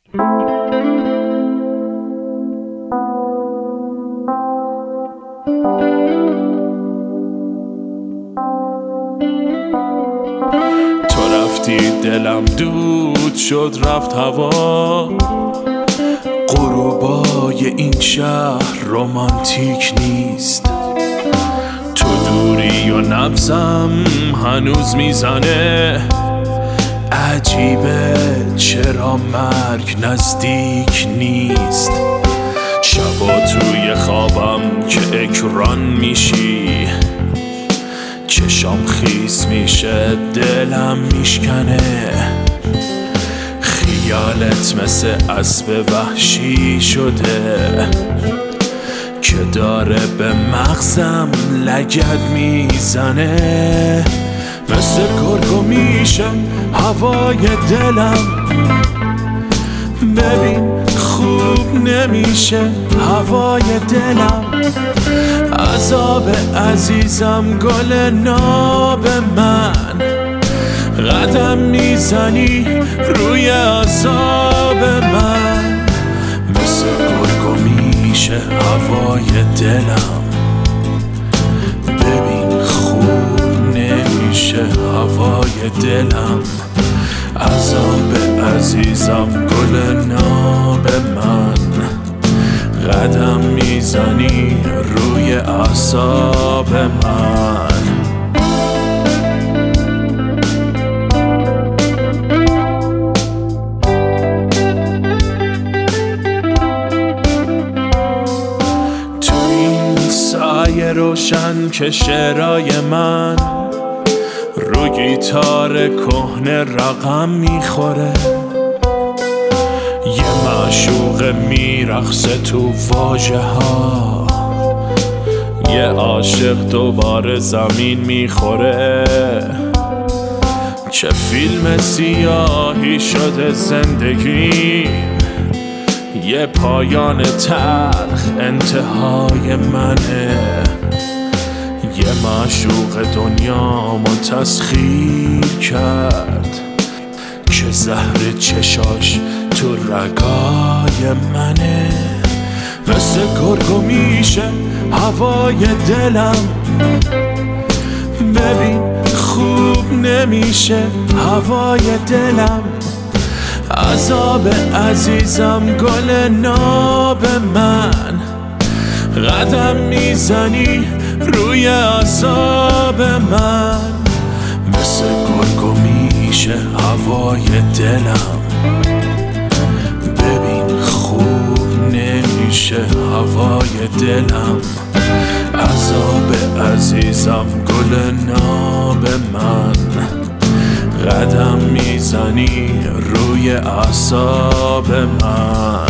تو رفتی دلم دود شد رفت هوا، غروبای این شهر رومانتیک نیست. تو دوری و نبضم هنوز میزنه، عجیبه چرا مرگ نزدیک نیست. شبا توی خوابم که اکران میشی، چشام خیس میشه دلم میشکنه. خیالت مثل اسب وحشی شده که داره به مغزم لگد میزنه. مثل گرگو میشه هوای دلم، ببین خوب نمیشه هوای دلم. عذاب عزیزم گل ناب من، قدم میزنی روی عذاب من. مثل گرگو میشه هوای دلم، ببین خوب نمیشه هوای دلم. عذاب عزیزم گل ناب من، قدم میزنی روی اعصاب من. تو این سایه روشن که شعرهای من رو گیتار کهنه رقم میخوره. یه معشوق میرقصه تو واژه ها، یه عاشق دوباره زمین میخوره. چه فیلم سیاهی شده زندگی، یه پایان تلخ انتهای منه. یه معشوق دنیامو تسخیر کرد که زهر چشاش تو رگای منه. مثل گرگو میشه هوای دلم، ببین خوب نمیشه هوای دلم. عذاب عزیزم گل ناب من، قدم میزنی روی اعصاب من. مثل گرگو میشه هوای دلم، ببین خوب نمیشه هوای دلم. عذاب عزیزم گل ناب من، قدم میزنی روی اعصاب من.